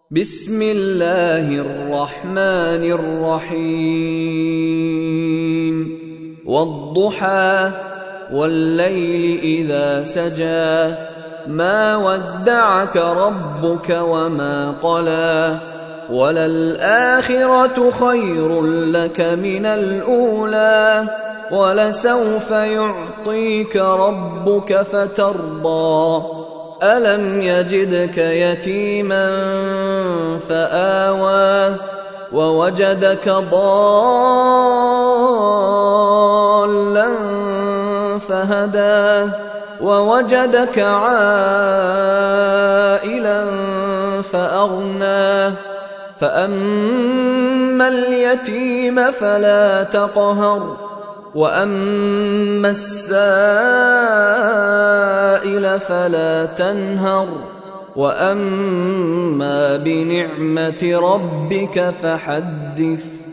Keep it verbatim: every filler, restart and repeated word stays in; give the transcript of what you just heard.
بسم الله الرحمن الرحيم والضحى والليل إذا سجى ما ودعك ربك وما قلى وللآخرة خير لك من الأولى ولسوف يعطيك ربك فترضى ألم يجدك يتيما فآوى ووجدك ضالا فهدى ووجدك عائلا فأغنى فأما اليتيم فلا تقهر وأما السائل فلا تنهر وأما بنعمة ربك فحدث.